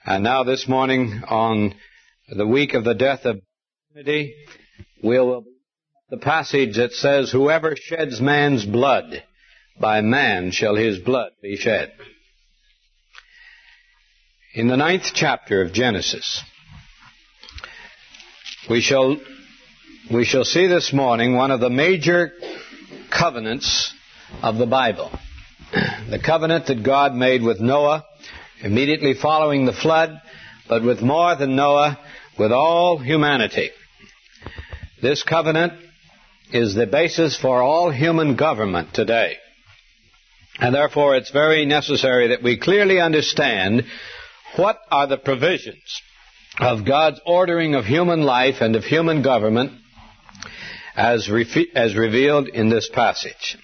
And now this morning, on the week of the death of Trinity, we'll the passage that says, "Whoever sheds man's blood, by man shall his blood be shed." In the 9th chapter of Genesis, we shall see this morning one of the major covenants of the Bible. The covenant that God made with Noah immediately following the flood, but with more than Noah, with all humanity. This covenant is the basis for all human government today. And therefore it's very necessary that we clearly understand what are the provisions of God's ordering of human life and of human government as revealed in this passage.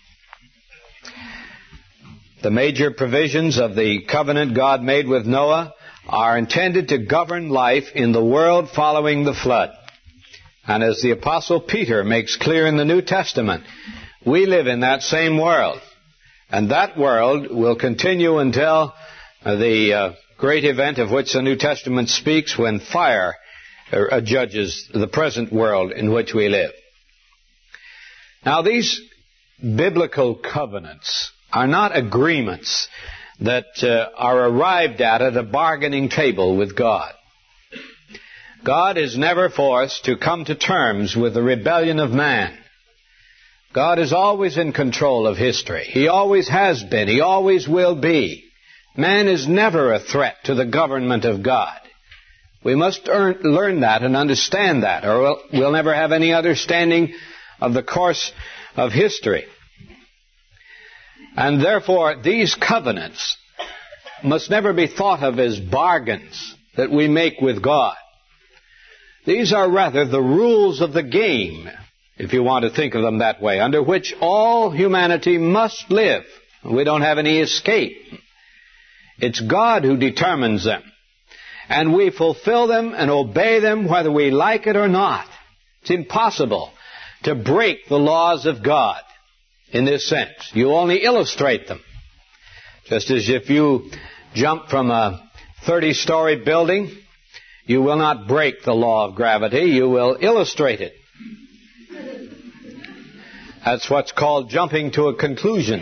The major provisions of the covenant God made with Noah are intended to govern life in the world following the flood. And as the Apostle Peter makes clear in the New Testament, we live in that same world. And that world will continue until the great event of which the New Testament speaks, when fire judges the present world in which we live. Now, these biblical covenants are not agreements that are arrived at a bargaining table with God. God is never forced to come to terms with the rebellion of man. God is always in control of history. He always has been. He always will be. Man is never a threat to the government of God. We must learn that and understand that, or we'll never have any understanding of the course of history. And therefore, these covenants must never be thought of as bargains that we make with God. These are rather the rules of the game, if you want to think of them that way, under which all humanity must live. We don't have any escape. It's God who determines them. And we fulfill them and obey them whether we like it or not. It's impossible to break the laws of God in this sense. You only illustrate them. Just as if you jump from a 30-story building, you will not break the law of gravity. You will illustrate it. That's what's called jumping to a conclusion.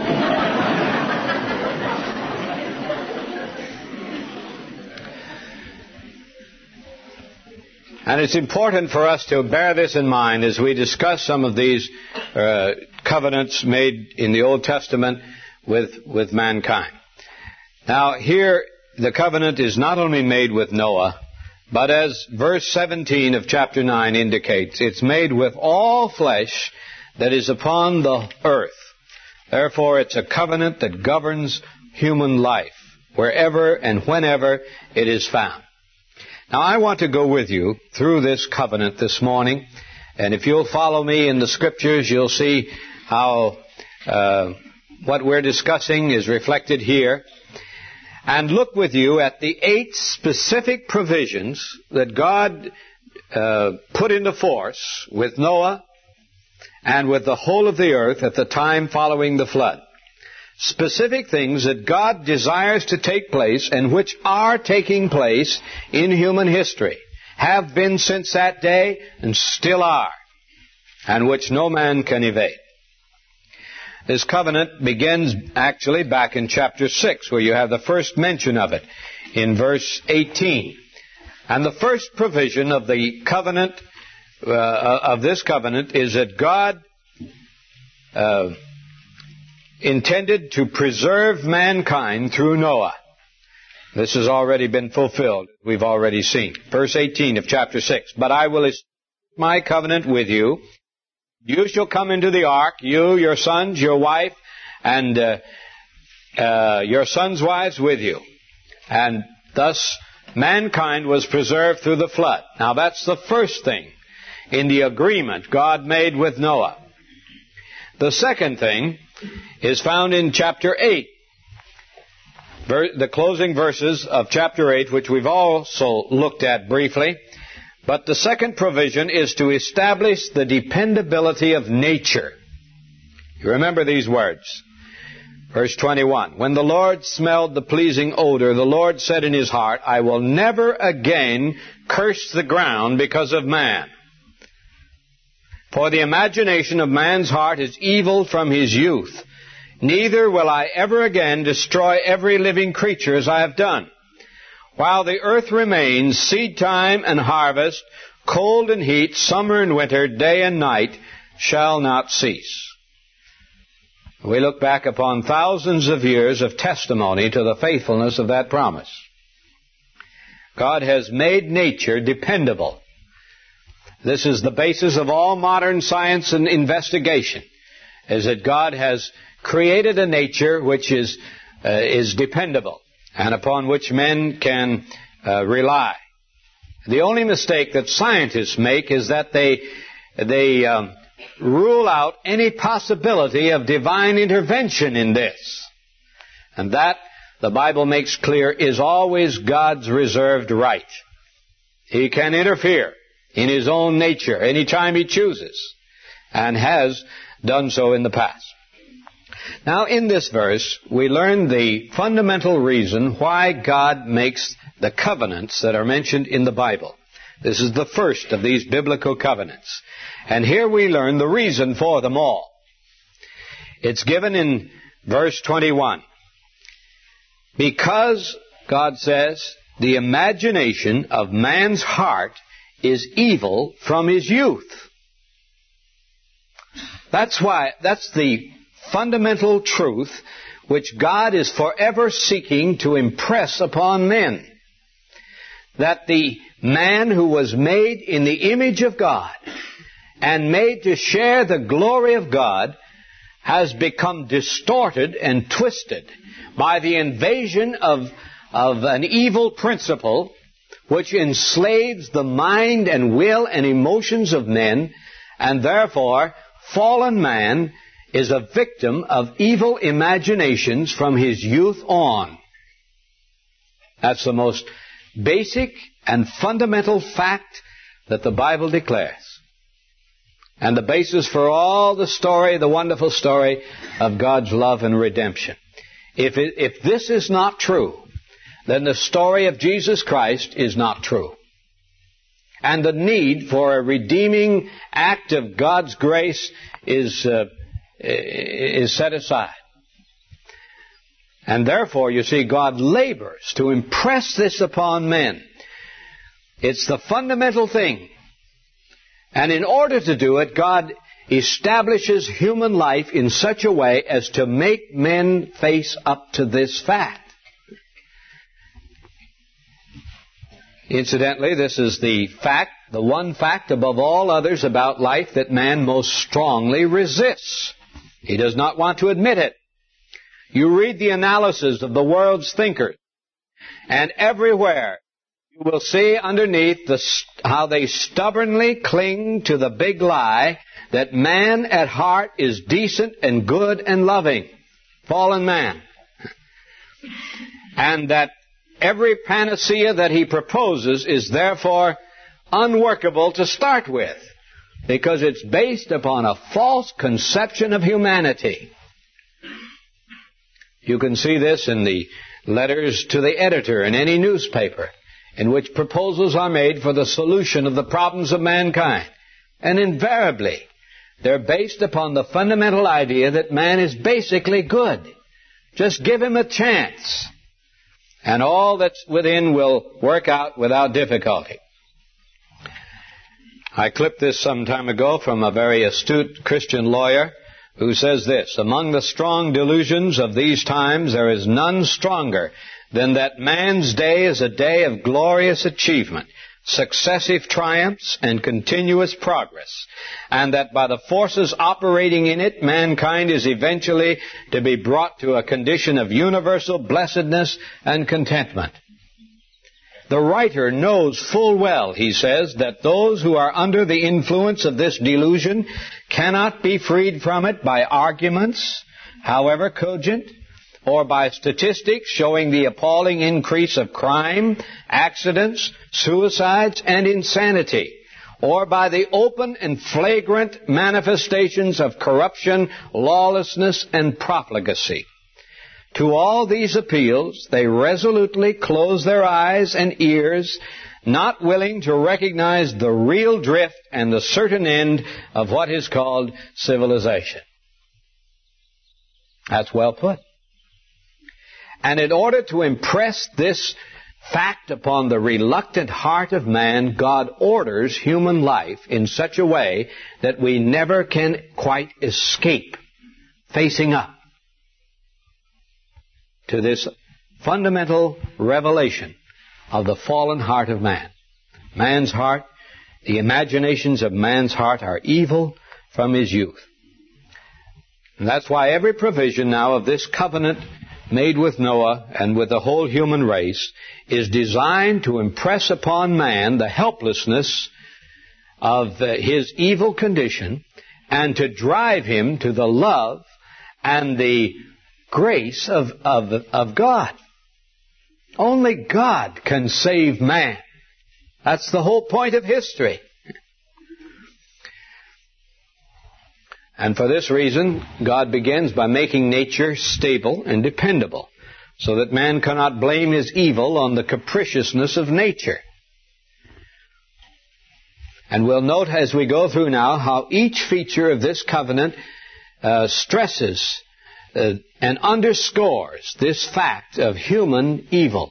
And it's important for us to bear this in mind as we discuss some of these covenants made in the Old Testament with mankind. Now, here the covenant is not only made with Noah, but as verse 17 of chapter 9 indicates, it's made with all flesh that is upon the earth. Therefore, it's a covenant that governs human life, wherever and whenever it is found. Now, I want to go with you through this covenant this morning, and if you'll follow me in the Scriptures, you'll see how what we're discussing is reflected here. And look with you at the 8 specific provisions that God put into force with Noah and with the whole of the earth at the time following the flood. Specific things that God desires to take place and which are taking place in human history, have been since that day and still are, and which no man can evade. This covenant begins actually back in chapter 6, where you have the first mention of it in verse 18. And the first provision of the covenant, of this covenant, is that God intended to preserve mankind through Noah. This has already been fulfilled, we've already seen. Verse 18 of chapter 6. "But I will establish my covenant with you. You shall come into the ark, you, your sons, your wife, and your sons' wives with you." And thus mankind was preserved through the flood. Now that's the first thing in the agreement God made with Noah. The second thing is found in chapter 8. The closing verses of chapter 8, which we've also looked at briefly. But the second provision is to establish the dependability of nature. You remember these words. Verse 21, when the Lord smelled the pleasing odor, the Lord said in his heart, I will never again curse the ground because of man. For the imagination of man's heart is evil from his youth. Neither will I ever again destroy every living creature as I have done. While the earth remains, seed time and harvest, cold and heat, summer and winter, day and night shall not cease. We look back upon thousands of years of testimony to the faithfulness of that promise. God has made nature dependable. This is the basis of all modern science and investigation, is that God has created a nature which is dependable and upon which men can rely. The only mistake that scientists make is that they rule out any possibility of divine intervention in this. And that, the Bible makes clear, is always God's reserved right. He can interfere in His own nature anytime He chooses, and has done so in the past. Now, in this verse, we learn the fundamental reason why God makes the covenants that are mentioned in the Bible. This is the first of these biblical covenants. And here we learn the reason for them all. It's given in verse 21. Because, God says, the imagination of man's heart is evil from his youth. That's the fundamental truth which God is forever seeking to impress upon men. That the man who was made in the image of God and made to share the glory of God has become distorted and twisted by the invasion of an evil principle which enslaves the mind and will and emotions of men, and therefore fallen man is a victim of evil imaginations from his youth on. That's the most basic and fundamental fact that the Bible declares. And the basis for all the story, the wonderful story of God's love and redemption. If this is not true, then the story of Jesus Christ is not true. And the need for a redeeming act of God's grace is set aside. And therefore, you see, God labors to impress this upon men. It's the fundamental thing. And in order to do it, God establishes human life in such a way as to make men face up to this fact. Incidentally, this is the fact, the one fact above all others about life that man most strongly resists. He does not want to admit it. You read the analysis of the world's thinkers, and everywhere you will see underneath how they stubbornly cling to the big lie that man at heart is decent and good and loving. Fallen man. And that every panacea that he proposes is therefore unworkable to start with, because it's based upon a false conception of humanity. You can see this in the letters to the editor in any newspaper, in which proposals are made for the solution of the problems of mankind. And invariably, they're based upon the fundamental idea that man is basically good. Just give him a chance, and all that's within will work out without difficulty. I clipped this some time ago from a very astute Christian lawyer who says this: among the strong delusions of these times, there is none stronger than that man's day is a day of glorious achievement, successive triumphs, and continuous progress, and that by the forces operating in it, mankind is eventually to be brought to a condition of universal blessedness and contentment. The writer knows full well, he says, that those who are under the influence of this delusion cannot be freed from it by arguments, however cogent, or by statistics showing the appalling increase of crime, accidents, suicides, and insanity, or by the open and flagrant manifestations of corruption, lawlessness, and profligacy. To all these appeals, they resolutely close their eyes and ears, not willing to recognize the real drift and the certain end of what is called civilization. That's well put. And in order to impress this fact upon the reluctant heart of man, God orders human life in such a way that we never can quite escape facing up to this fundamental revelation of the fallen heart of man. Man's heart, the imaginations of man's heart are evil from his youth. And that's why every provision now of this covenant made with Noah and with the whole human race is designed to impress upon man the helplessness of his evil condition and to drive him to the love and the grace of God. Only God can save man. That's the whole point of history. And for this reason, God begins by making nature stable and dependable, so that man cannot blame his evil on the capriciousness of nature. And we'll note as we go through now how each feature of this covenant stresses and underscores this fact of human evil.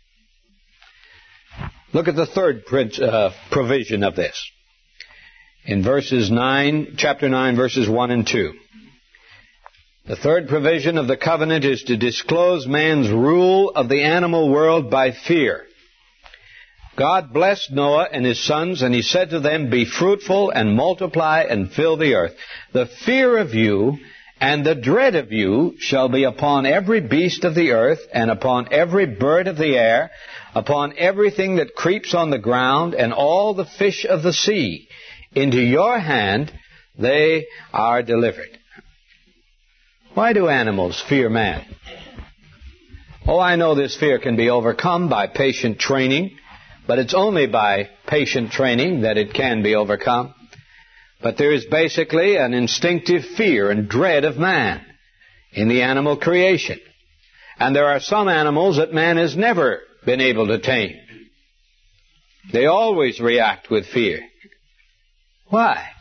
Look at the third provision of this. In chapter 9, verses 1 and 2. The third provision of the covenant is to disclose man's rule of the animal world by fear. God blessed Noah and his sons, and he said to them, "Be fruitful and multiply and fill the earth. The fear of you and the dread of you shall be upon every beast of the earth, and upon every bird of the air, upon everything that creeps on the ground, and all the fish of the sea. Into your hand they are delivered." Why do animals fear man? Oh, I know this fear can be overcome by patient training, but it's only by patient training that it can be overcome. But there is basically an instinctive fear and dread of man in the animal creation. And there are some animals that man has never been able to tame. They always react with fear. Why?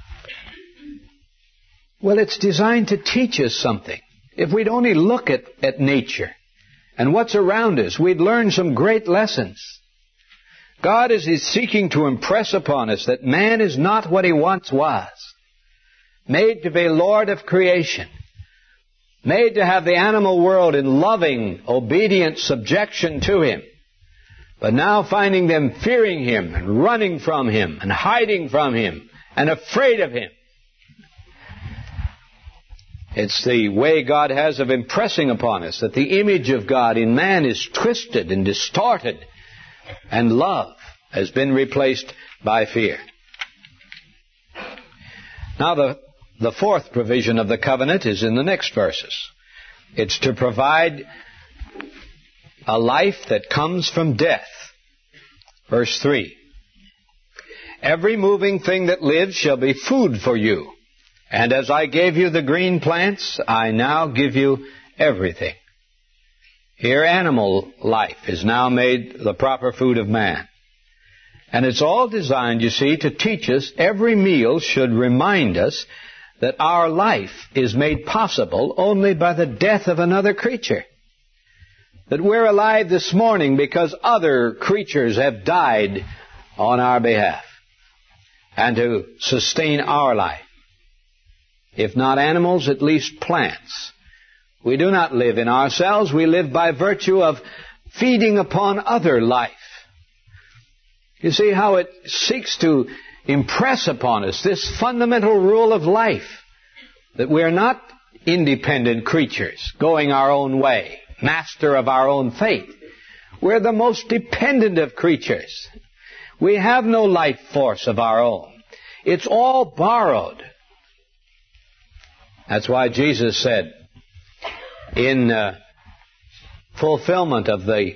Well, it's designed to teach us something. If we'd only look at nature and what's around us, we'd learn some great lessons. God is seeking to impress upon us that man is not what he once was. Made to be Lord of creation. Made to have the animal world in loving, obedient subjection to him. But now finding them fearing him and running from him and hiding from him and afraid of him. It's the way God has of impressing upon us that the image of God in man is twisted and distorted, and love has been replaced by fear. Now the fourth provision of the covenant is in the next verses. It's to provide a life that comes from death. Verse 3. Every moving thing that lives shall be food for you. And as I gave you the green plants, I now give you everything. Here animal life is now made the proper food of man. And it's all designed, you see, to teach us. Every meal should remind us that our life is made possible only by the death of another creature. That we're alive this morning because other creatures have died on our behalf and to sustain our life. If not animals, at least plants. We do not live in ourselves. We live by virtue of feeding upon other life. You see how it seeks to impress upon us this fundamental rule of life, that we're not independent creatures going our own way, master of our own fate. We're the most dependent of creatures. We have no life force of our own. It's all borrowed. That's why Jesus said, in fulfillment of the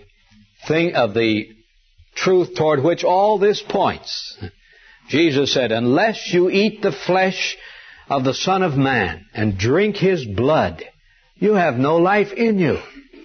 truth toward which all this points, Jesus said, "Unless you eat the flesh of the Son of Man and drink his blood, you have no life in you."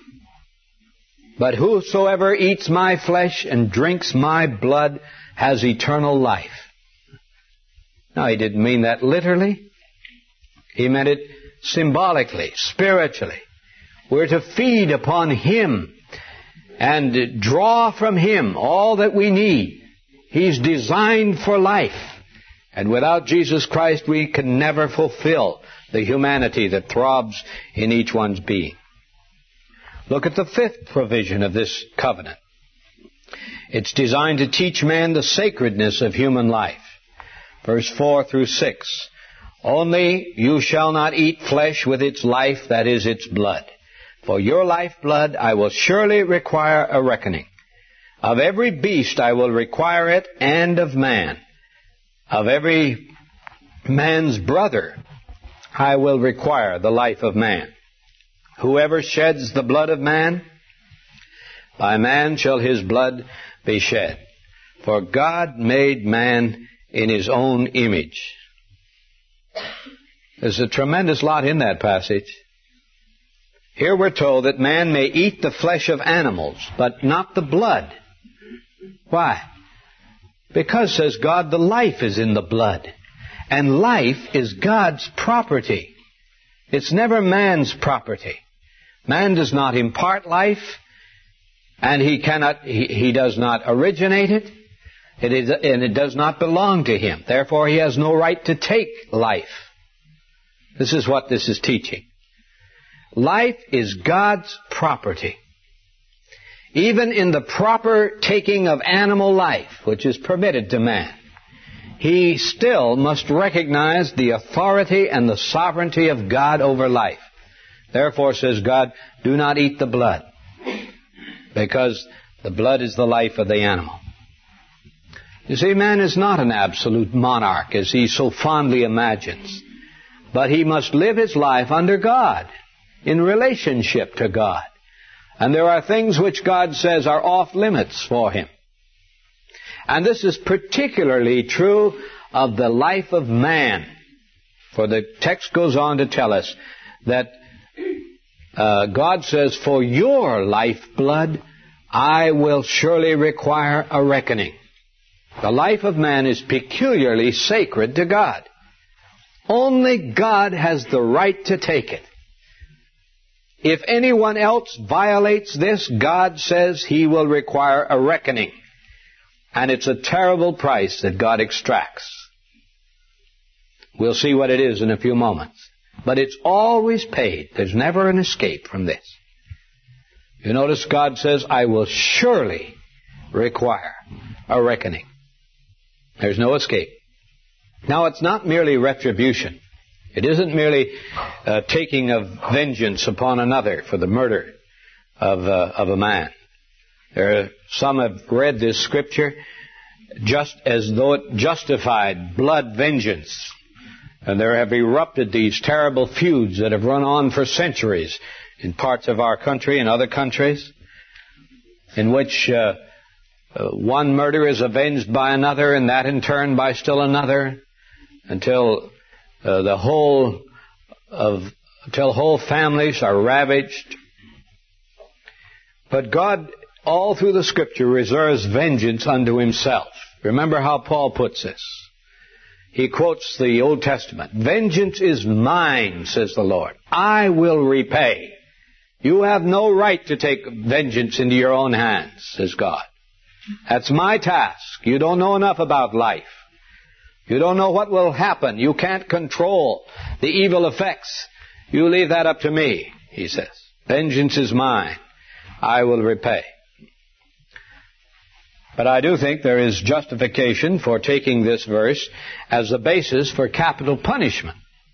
But whosoever eats my flesh and drinks my blood has eternal life. Now, he didn't mean that literally. He meant it symbolically, spiritually. We're to feed upon Him and draw from Him all that we need. He's designed for life. And without Jesus Christ, we can never fulfill the humanity that throbs in each one's being. Look at the fifth provision of this covenant. It's designed to teach man the sacredness of human life. Verse 4 through 6. Only you shall not eat flesh with its life, that is, its blood. For your lifeblood I will surely require a reckoning. Of every beast I will require it, and of man. Of every man's brother I will require the life of man. Whoever sheds the blood of man, by man shall his blood be shed. For God made man in His own image. There's a tremendous lot in that passage. Here we're told that man may eat the flesh of animals, but not the blood. Why? Because, says God, the life is in the blood. And life is God's property. It's never man's property. Man does not impart life, and he does not originate it, and it does not belong to him. Therefore, he has no right to take life. This is what this is teaching. Life is God's property. Even in the proper taking of animal life, which is permitted to man, he still must recognize the authority and the sovereignty of God over life. Therefore, says God, do not eat the blood, because the blood is the life of the animal. You see, man is not an absolute monarch, as he so fondly imagines, but he must live his life under God, in relationship to God. And there are things which God says are off limits for him. And this is particularly true of the life of man. For the text goes on to tell us that God says, for your lifeblood I will surely require a reckoning. The life of man is peculiarly sacred to God. Only God has the right to take it. If anyone else violates this, God says He will require a reckoning. And it's a terrible price that God extracts. We'll see what it is in a few moments. But it's always paid. There's never an escape from this. You notice God says, I will surely require a reckoning. There's no escape. Now, it's not merely retribution. It isn't merely taking of vengeance upon another for the murder of a man. Some have read this scripture just as though it justified blood vengeance. And there have erupted these terrible feuds that have run on for centuries in parts of our country and other countries, in which one murder is avenged by another, and that in turn by still another, until whole families are ravaged. But God, all through the Scripture, reserves vengeance unto Himself. Remember how Paul puts this. He quotes the Old Testament. Vengeance is mine, says the Lord. I will repay. You have no right to take vengeance into your own hands, says God. That's my task. You don't know enough about life. You don't know what will happen. You can't control the evil effects. You leave that up to me, he says. Vengeance is mine. I will repay. But I do think there is justification for taking this verse as the basis for capital punishment.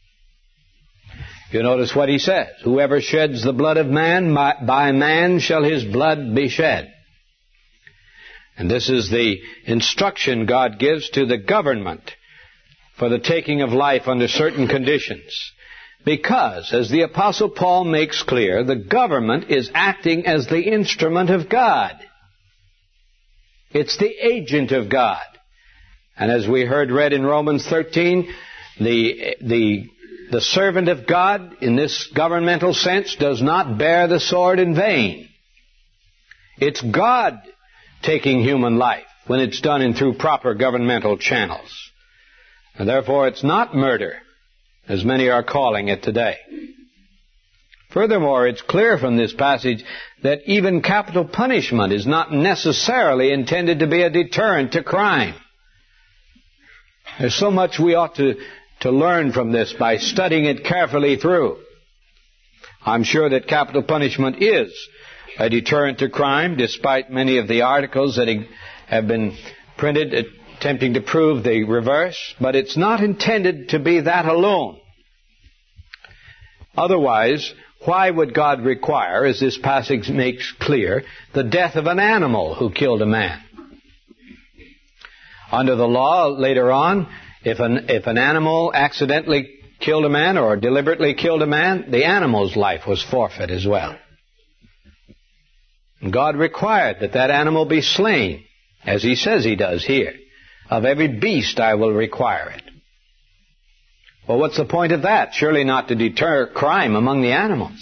You notice what he says. Whoever sheds the blood of man, by man shall his blood be shed. And this is the instruction God gives to the government for the taking of life under certain conditions. Because, as the Apostle Paul makes clear, the government is acting as the instrument of God. It's the agent of God. And as we heard read in Romans 13, the servant of God, in this governmental sense, does not bear the sword in vain. It's God taking human life when it's done in through proper governmental channels. And therefore it's not murder, as many are calling it today. Furthermore, it's clear from this passage that even capital punishment is not necessarily intended to be a deterrent to crime. There's so much we ought to learn from this by studying it carefully through. I'm sure that capital punishment is a deterrent to crime, despite many of the articles that have been printed attempting to prove the reverse, but it's not intended to be that alone. Otherwise, why would God require, as this passage makes clear, the death of an animal who killed a man? Under the law, later on, if an animal accidentally killed a man or deliberately killed a man, the animal's life was forfeit as well. And God required that animal be slain, as He says He does here. Of every beast I will require it. Well, what's the point of that? Surely not to deter crime among the animals.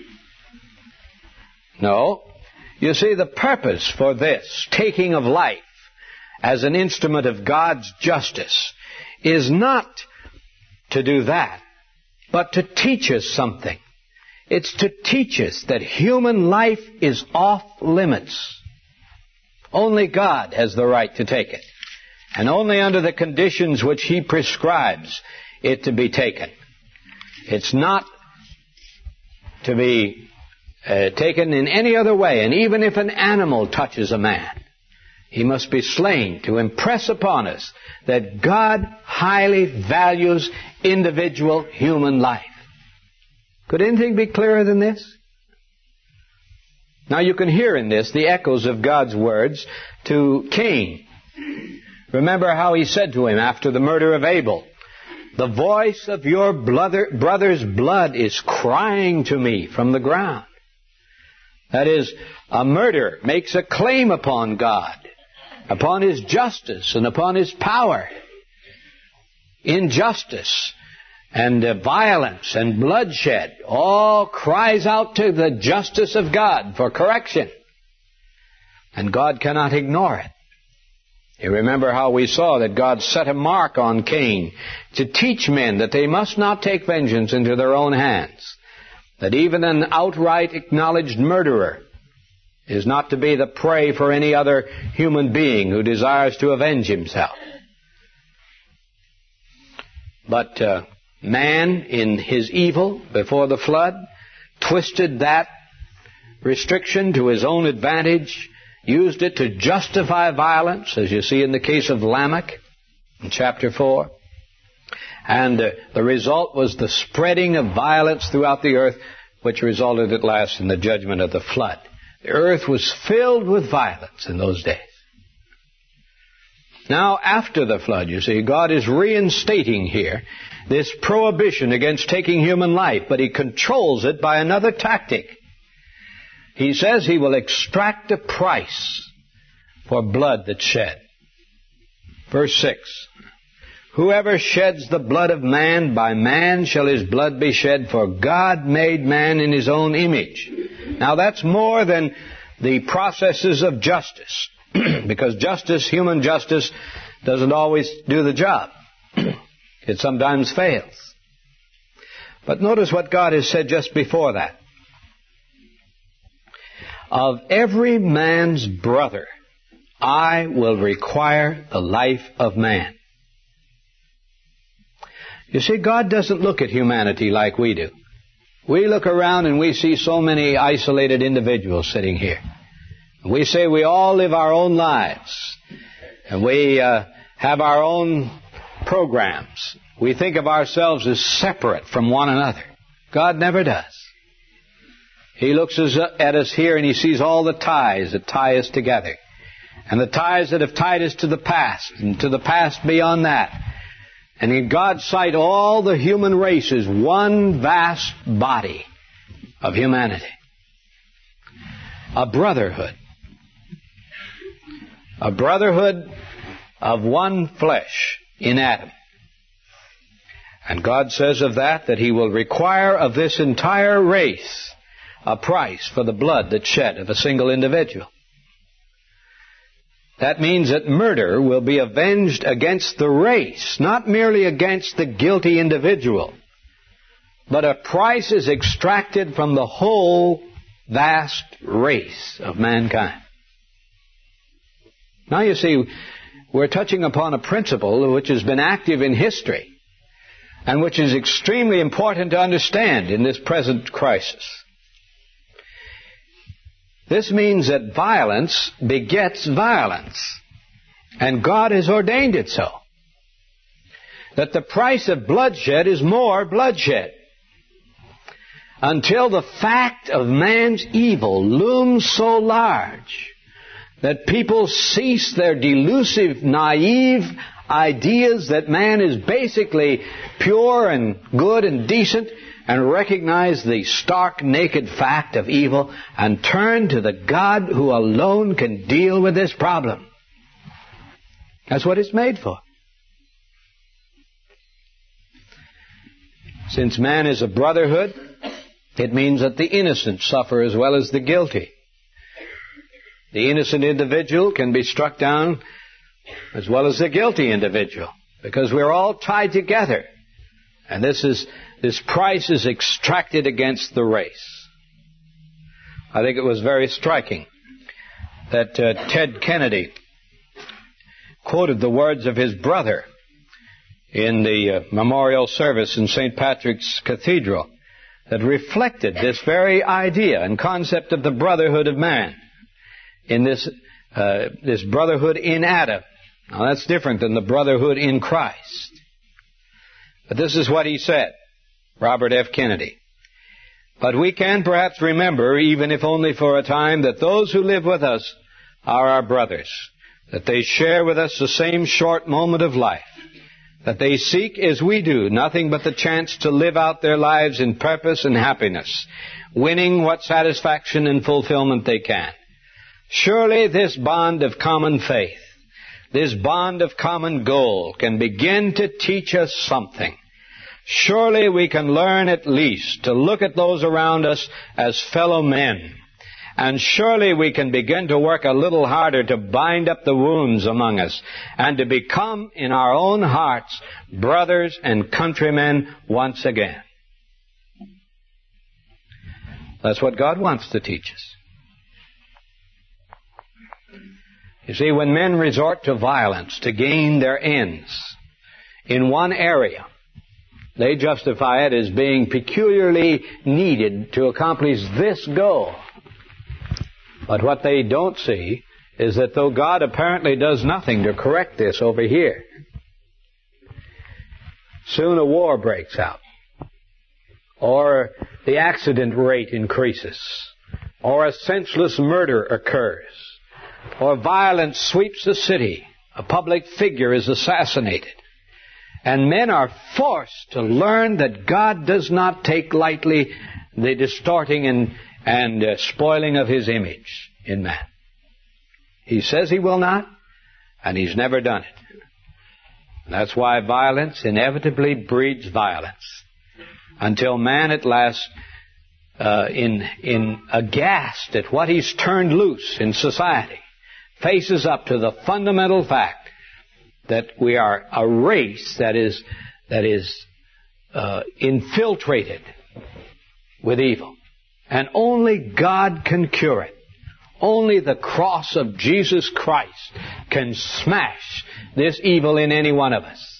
No. You see, the purpose for this taking of life as an instrument of God's justice is not to do that, but to teach us something. It's to teach us that human life is off limits. Only God has the right to take it, and only under the conditions which He prescribes it to be taken. It's not to be taken in any other way, and even if an animal touches a man, he must be slain to impress upon us that God highly values individual human life. Could anything be clearer than this? Now you can hear in this the echoes of God's words to Cain. Remember how He said to him after the murder of Abel, "The voice of your brother's blood is crying to me from the ground." That is, a murderer makes a claim upon God, upon His justice and upon His power. Injustice and violence and bloodshed all cries out to the justice of God for correction. And God cannot ignore it. You remember how we saw that God set a mark on Cain to teach men that they must not take vengeance into their own hands. That even an outright acknowledged murderer is not to be the prey for any other human being who desires to avenge himself. But man, in his evil before the flood, twisted that restriction to his own advantage, used it to justify violence, as you see in the case of Lamech in chapter 4. And the result was the spreading of violence throughout the earth, which resulted at last in the judgment of the flood. The earth was filled with violence in those days. Now, after the flood, you see, God is reinstating here this prohibition against taking human life, but He controls it by another tactic. He says He will extract a price for blood that's shed. Verse 6. "Whoever sheds the blood of man, by man shall his blood be shed, for God made man in His own image." Now that's more than the processes of justice, because justice, human justice, doesn't always do the job. It sometimes fails. But notice what God has said just before that. "Of every man's brother, I will require the life of man." You see, God doesn't look at humanity like we do. We look around and we see so many isolated individuals sitting here. We say we all live our own lives. And we have our own programs. We think of ourselves as separate from one another. God never does. He looks at us here and He sees all the ties that tie us together. And the ties that have tied us to the past and to the past beyond that. And in God's sight, all the human race is one vast body of humanity. A brotherhood. A brotherhood of one flesh in Adam. And God says of that He will require of this entire race a price for the blood that's shed of a single individual. That means that murder will be avenged against the race, not merely against the guilty individual. But a price is extracted from the whole vast race of mankind. Now you see, we're touching upon a principle which has been active in history and which is extremely important to understand in this present crisis. This means that violence begets violence, and God has ordained it so. That the price of bloodshed is more bloodshed. Until the fact of man's evil looms so large that people cease their delusive, naive ideas that man is basically pure and good and decent, and recognize the stark, naked fact of evil and turn to the God who alone can deal with this problem. That's what it's made for. Since man is a brotherhood, it means that the innocent suffer as well as the guilty. The innocent individual can be struck down as well as the guilty individual, because we're all tied together. And this price is extracted against the race. I think it was very striking that Ted Kennedy quoted the words of his brother in the memorial service in St. Patrick's Cathedral that reflected this very idea and concept of the brotherhood of man in this brotherhood in Adam. Now that's different than the brotherhood in Christ. But this is what he said, Robert F. Kennedy. But we can perhaps remember, even if only for a time, that those who live with us are our brothers, that they share with us the same short moment of life, that they seek, as we do, nothing but the chance to live out their lives in purpose and happiness, winning what satisfaction and fulfillment they can. Surely this bond of common faith, this bond of common goal can begin to teach us something. Surely we can learn at least to look at those around us as fellow men. And surely we can begin to work a little harder to bind up the wounds among us and to become in our own hearts brothers and countrymen once again. That's what God wants to teach us. You see, when men resort to violence to gain their ends in one area, they justify it as being peculiarly needed to accomplish this goal. But what they don't see is that though God apparently does nothing to correct this over here, soon a war breaks out, or the accident rate increases, or a senseless murder occurs, or violence sweeps the city, a public figure is assassinated, and men are forced to learn that God does not take lightly the distorting and spoiling of His image in man. He says He will not, and He's never done it. That's why violence inevitably breeds violence, until man at last, in aghast at what he's turned loose in society, faces up to the fundamental fact that we are a race that is infiltrated with evil. And only God can cure it. Only the cross of Jesus Christ can smash this evil in any one of us.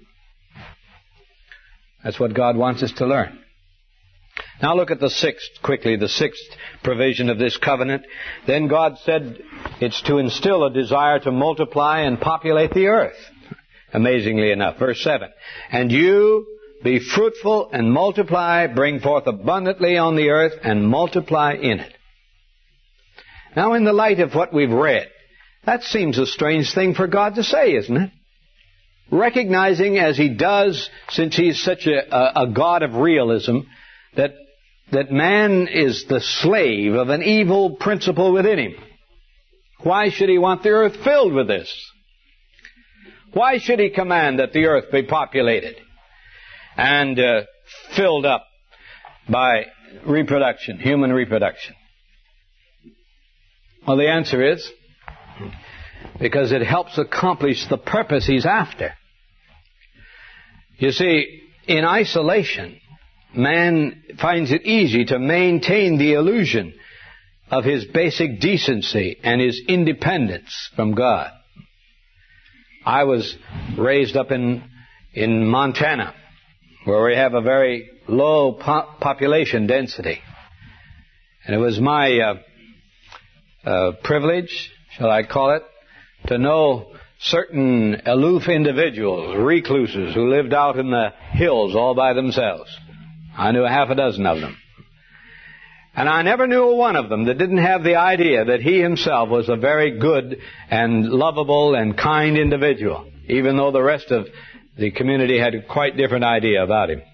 That's what God wants us to learn. Now look at the sixth provision of this covenant. Then God said it's to instill a desire to multiply and populate the earth. Amazingly enough, verse 7. And you be fruitful and multiply, bring forth abundantly on the earth and multiply in it. Now in the light of what we've read, that seems a strange thing for God to say, isn't it? Recognizing as He does, since He's such a God of realism, that man is the slave of an evil principle within him. Why should He want the earth filled with this? Why should He command that the earth be populated and filled up by reproduction, human reproduction? Well, the answer is because it helps accomplish the purpose He's after. You see, in isolation, man finds it easy to maintain the illusion of his basic decency and his independence from God. I was raised up in Montana, where we have a very low population density. And it was my privilege, shall I call it, to know certain aloof individuals, recluses, who lived out in the hills all by themselves. I knew half a dozen of them. And I never knew one of them that didn't have the idea that he himself was a very good and lovable and kind individual, even though the rest of the community had a quite different idea about him.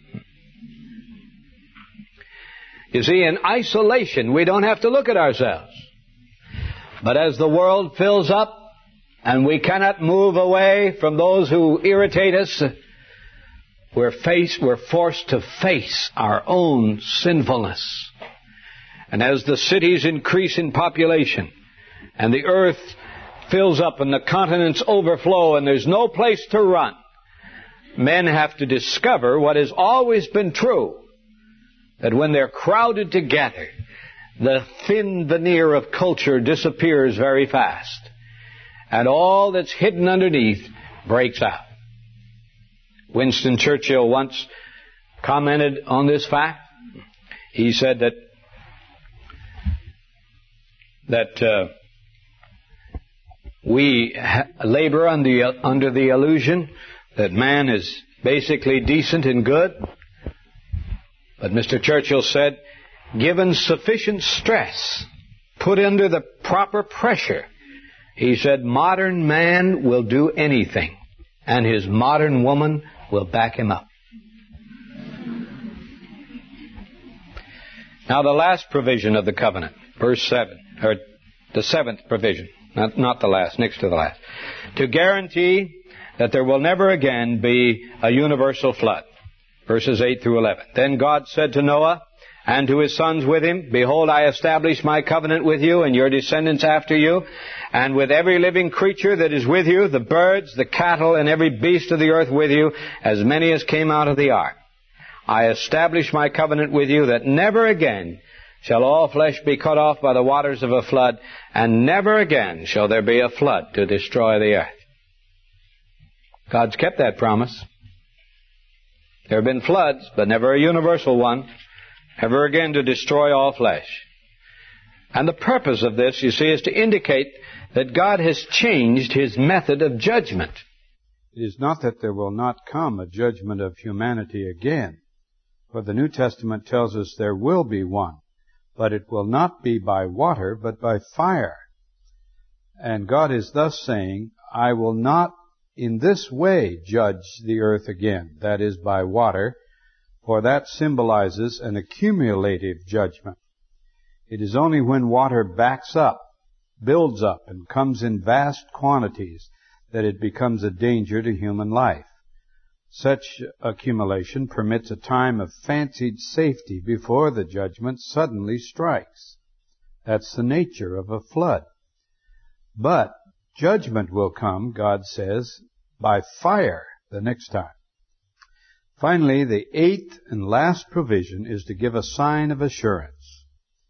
You see, in isolation, we don't have to look at ourselves. But as the world fills up and we cannot move away from those who irritate us, we're forced to face our own sinfulness. And as the cities increase in population and the earth fills up and the continents overflow and there's no place to run, men have to discover what has always been true, that when they're crowded together, the thin veneer of culture disappears very fast, and all that's hidden underneath breaks out. Winston Churchill once commented on this fact. He said that we labor under the illusion that man is basically decent and good. But Mr. Churchill said, given sufficient stress, put under the proper pressure, he said, modern man will do anything, and his modern woman will back him up. Now the last provision of the covenant, verse 7, or the seventh provision, not the last, next to the last, to guarantee that there will never again be a universal flood. Verses 8 through 11. Then God said to Noah and to his sons with him, behold, I establish my covenant with you and your descendants after you, and with every living creature that is with you, the birds, the cattle, and every beast of the earth with you, as many as came out of the ark. I establish my covenant with you that never again shall all flesh be cut off by the waters of a flood, and never again shall there be a flood to destroy the earth. God's kept that promise. There have been floods, but never a universal one, ever again to destroy all flesh. And the purpose of this, you see, is to indicate that God has changed His method of judgment. It is not that there will not come a judgment of humanity again, for the New Testament tells us there will be one, but it will not be by water, but by fire. And God is thus saying, I will not in this way judge the earth again, that is, by water, for that symbolizes an accumulative judgment. It is only when water backs up, builds up, and comes in vast quantities that it becomes a danger to human life. Such accumulation permits a time of fancied safety before the judgment suddenly strikes. That's the nature of a flood. But judgment will come, God says, by fire the next time. Finally, the eighth and last provision is to give a sign of assurance.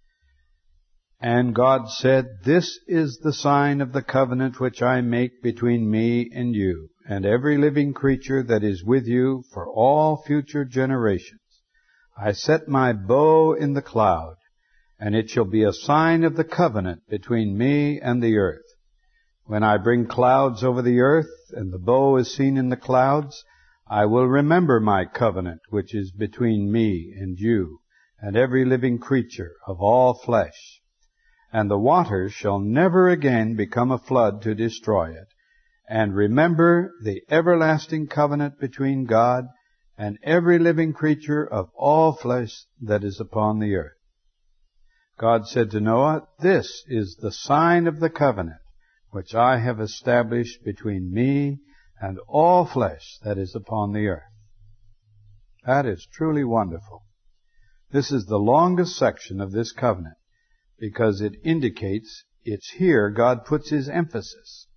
And God said, this is the sign of the covenant which I make between me and you, and every living creature that is with you for all future generations. I set my bow in the cloud, and it shall be a sign of the covenant between me and the earth. When I bring clouds over the earth, and the bow is seen in the clouds, I will remember my covenant which is between me and you, and every living creature of all flesh. And the waters shall never again become a flood to destroy it. And remember the everlasting covenant between God and every living creature of all flesh that is upon the earth. God said to Noah, this is the sign of the covenant which I have established between me and all flesh that is upon the earth. That is truly wonderful. This is the longest section of this covenant because it indicates it's here God puts His emphasis.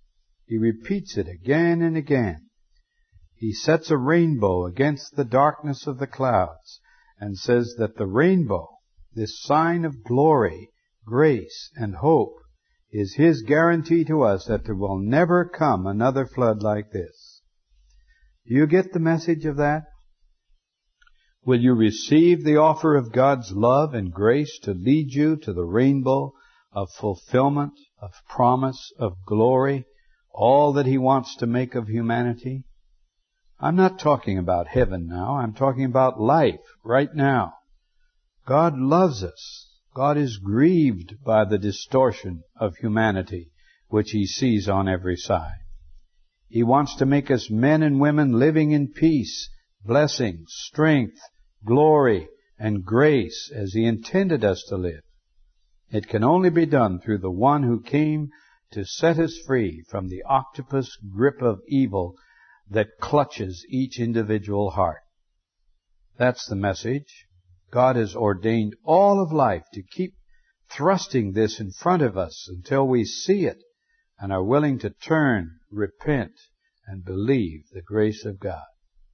He repeats it again and again. He sets a rainbow against the darkness of the clouds and says that the rainbow, this sign of glory, grace, and hope, is His guarantee to us that there will never come another flood like this. Do you get the message of that? Will you receive the offer of God's love and grace to lead you to the rainbow of fulfillment, of promise, of glory, all that He wants to make of humanity? I'm not talking about heaven now. I'm talking about life right now. God loves us. God is grieved by the distortion of humanity which He sees on every side. He wants to make us men and women living in peace, blessing, strength, glory, and grace as He intended us to live. It can only be done through the one who came to set us free from the octopus grip of evil that clutches each individual heart. That's the message. God has ordained all of life to keep thrusting this in front of us until we see it and are willing to turn, repent, and believe the grace of God.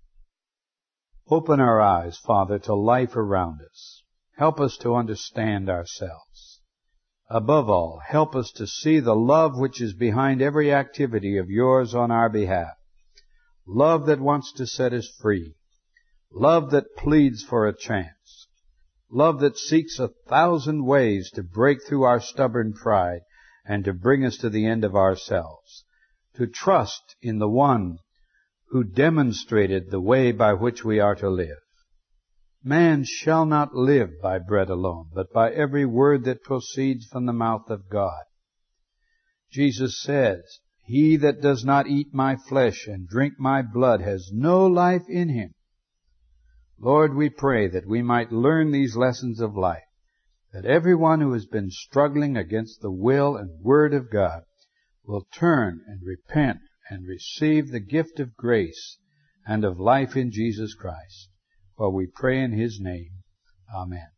Open our eyes, Father, to life around us. Help us to understand ourselves. Above all, help us to see the love which is behind every activity of Yours on our behalf. Love that wants to set us free. Love that pleads for a chance. Love that seeks 1,000 ways to break through our stubborn pride and to bring us to the end of ourselves. To trust in the one who demonstrated the way by which we are to live. Man shall not live by bread alone, but by every word that proceeds from the mouth of God. Jesus says, He that does not eat my flesh and drink my blood has no life in him. Lord, we pray that we might learn these lessons of life, that everyone who has been struggling against the will and word of God will turn and repent and receive the gift of grace and of life in Jesus Christ. For we pray in His name. Amen.